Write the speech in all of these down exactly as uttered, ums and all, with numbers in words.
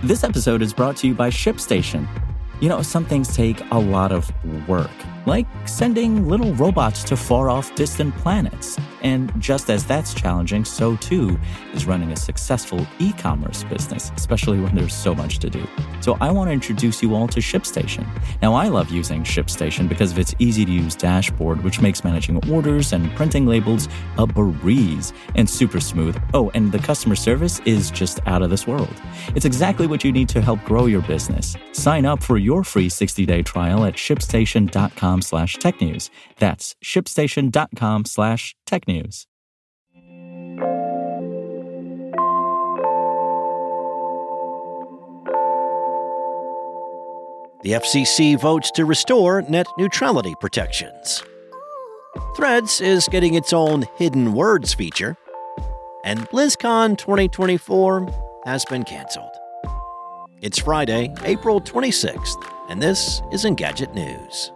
This episode is brought to you by ShipStation. You know, some things take a lot of work, like sending little robots to far-off distant planets. And just as that's challenging, so too is running a successful e-commerce business, especially when there's so much to do. So I want to introduce you all to ShipStation. Now, I love using ShipStation because of its easy-to-use dashboard, which makes managing orders and printing labels a breeze and super smooth. Oh, and the customer service is just out of this world. It's exactly what you need to help grow your business. Sign up for your free sixty-day trial at shipstation.com slash technews. That's shipstation.com slash technews. The F C C votes to restore net neutrality protections. Threads is getting its own hidden words feature, and BlizzCon twenty twenty-four has been canceled. It's Friday, April twenty-sixth, and this is Engadget News.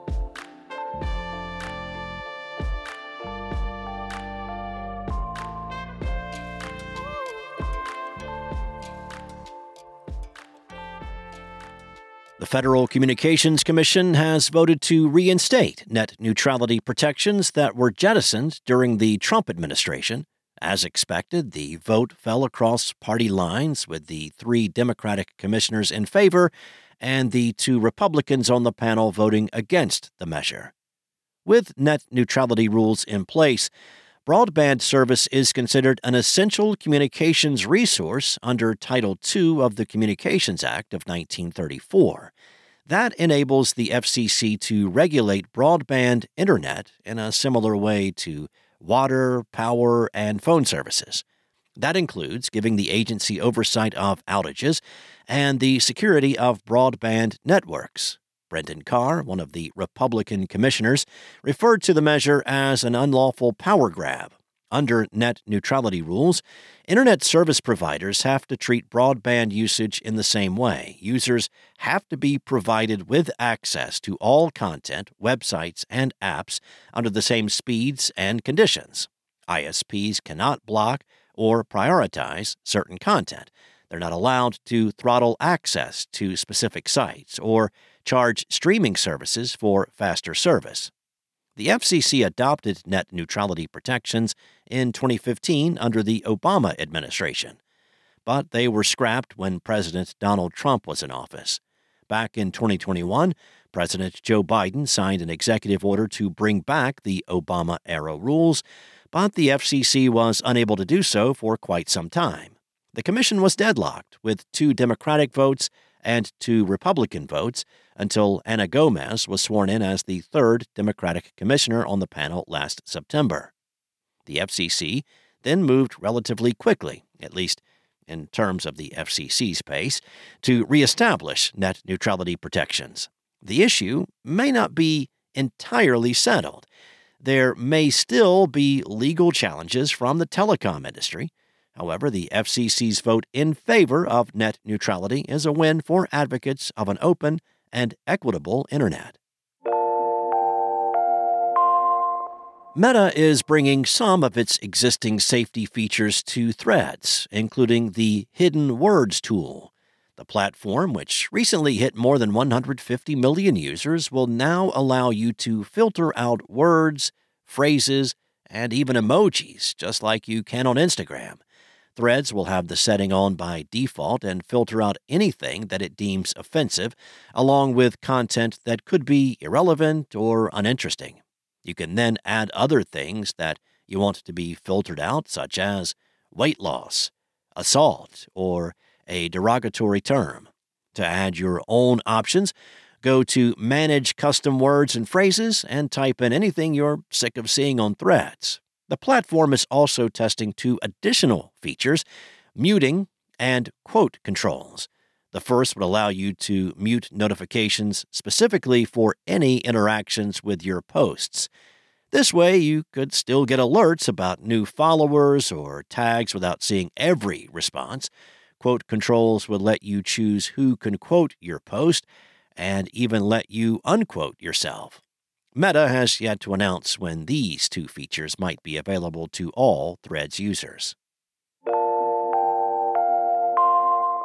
The Federal Communications Commission has voted to reinstate net neutrality protections that were jettisoned during the Trump administration. As expected, the vote fell across party lines, with the three Democratic commissioners in favor and the two Republicans on the panel voting against the measure. With net neutrality rules in place, broadband service is considered an essential communications resource under Title two of the Communications Act of nineteen thirty-four. That enables the F C C to regulate broadband internet in a similar way to water, power, and phone services. That includes giving the agency oversight of outages and the security of broadband networks. Brendan Carr, one of the Republican commissioners, referred to the measure as an unlawful power grab. Under net neutrality rules, internet service providers have to treat broadband usage in the same way. Users have to be provided with access to all content, websites, and apps under the same speeds and conditions. I S Ps cannot block or prioritize certain content. They're not allowed to throttle access to specific sites or charge streaming services for faster service. The F C C adopted net neutrality protections in twenty fifteen under the Obama administration, but they were scrapped when President Donald Trump was in office. Back in twenty twenty-one, President Joe Biden signed an executive order to bring back the Obama-era rules, but the F C C was unable to do so for quite some time. The commission was deadlocked with two Democratic votes and two Republican votes until Ana Gomez was sworn in as the third Democratic commissioner on the panel last September. The F C C then moved relatively quickly, at least in terms of the F C C's pace, to reestablish net neutrality protections. The issue may not be entirely settled. There may still be legal challenges from the telecom industry. However, the F C C's vote in favor of net neutrality is a win for advocates of an open and equitable internet. Meta is bringing some of its existing safety features to Threads, including the Hidden Words tool. The platform, which recently hit more than one hundred fifty million users, will now allow you to filter out words, phrases, and even emojis, just like you can on Instagram. Threads will have the setting on by default and filter out anything that it deems offensive, along with content that could be irrelevant or uninteresting. You can then add other things that you want to be filtered out, such as weight loss, assault, or a derogatory term. To add your own options, go to Manage Custom Words and Phrases and type in anything you're sick of seeing on Threads. The platform is also testing two additional features, muting and quote controls. The first would allow you to mute notifications specifically for any interactions with your posts. This way, you could still get alerts about new followers or tags without seeing every response. Quote controls would let you choose who can quote your post and even let you unquote yourself. Meta has yet to announce when these two features might be available to all Threads users.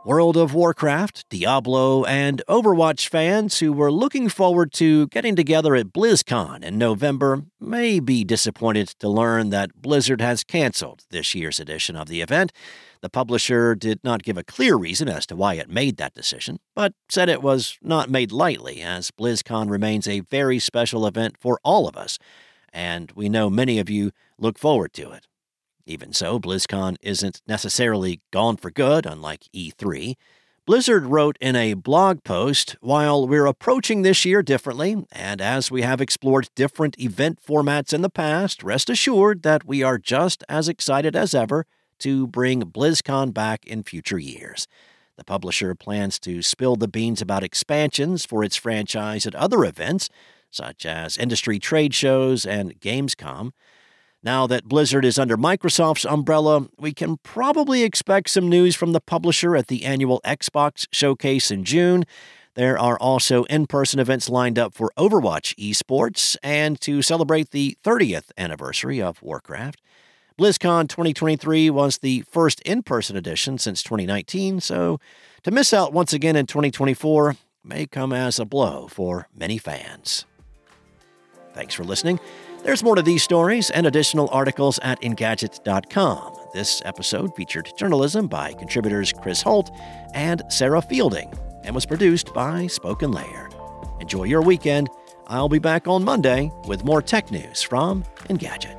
World of Warcraft, Diablo, and Overwatch fans who were looking forward to getting together at BlizzCon in November may be disappointed to learn that Blizzard has canceled this year's edition of the event. The publisher did not give a clear reason as to why it made that decision, but said it was not made lightly, as BlizzCon remains a very special event for all of us, and we know many of you look forward to it. Even so, BlizzCon isn't necessarily gone for good, unlike E three. Blizzard wrote in a blog post, "While we're approaching this year differently, and as we have explored different event formats in the past, rest assured that we are just as excited as ever to bring BlizzCon back in future years." The publisher plans to spill the beans about expansions for its franchise at other events, such as industry trade shows and Gamescom. Now that Blizzard is under Microsoft's umbrella, we can probably expect some news from the publisher at the annual Xbox showcase in June. There are also in-person events lined up for Overwatch esports and to celebrate the thirtieth anniversary of Warcraft. BlizzCon twenty twenty-three was the first in-person edition since twenty nineteen, so to miss out once again in twenty twenty-four may come as a blow for many fans. Thanks for listening. There's more to these stories and additional articles at Engadget dot com. This episode featured journalism by contributors Chris Holt and Sarah Fielding and was produced by Spoken Layer. Enjoy your weekend. I'll be back on Monday with more tech news from Engadget.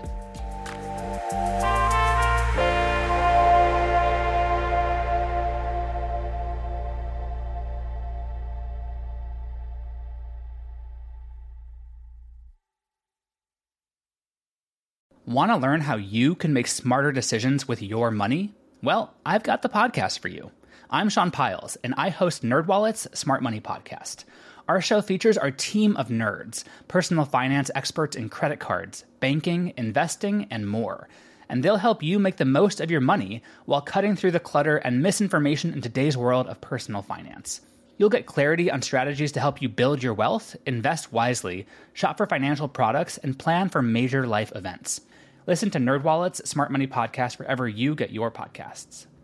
Want to learn how you can make smarter decisions with your money? Well, I've got the podcast for you. I'm Sean Piles, and I host NerdWallet's Smart Money Podcast. Our show features our team of nerds, personal finance experts in credit cards, banking, investing, and more. And they'll help you make the most of your money while cutting through the clutter and misinformation in today's world of personal finance. You'll get clarity on strategies to help you build your wealth, invest wisely, shop for financial products, and plan for major life events. Listen to NerdWallet's Smart Money Podcast wherever you get your podcasts.